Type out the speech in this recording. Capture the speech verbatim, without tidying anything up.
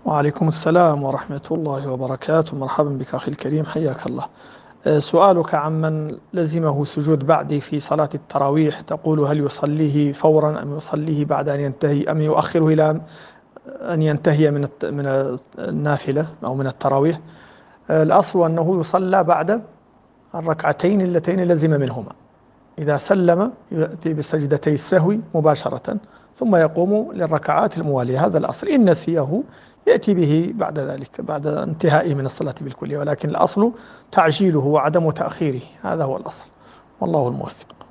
وعليكم السلام ورحمة الله وبركاته. مرحبا بك أخي الكريم، حياك الله. آه، سؤالك عمن لزمه سجود بعدي في صلاة التراويح، تقول هل يصليه فورا أم يصليه بعد أن ينتهي أم يؤخره إلى أن ينتهي من الت- من النافلة أو من التراويح؟ آه، الأصل أنه يصلى بعد الركعتين اللتين لزم منهما. إذا سلم يأتي بسجدتي السهو مباشرة، ثم يقوم للركعات الموالية. هذا الأصل. إن نسيه يأتي به بعد ذلك، بعد انتهائه من الصلاة بالكلية، ولكن الأصل تعجيله وعدم تأخيره. هذا هو الأصل، والله الموفق.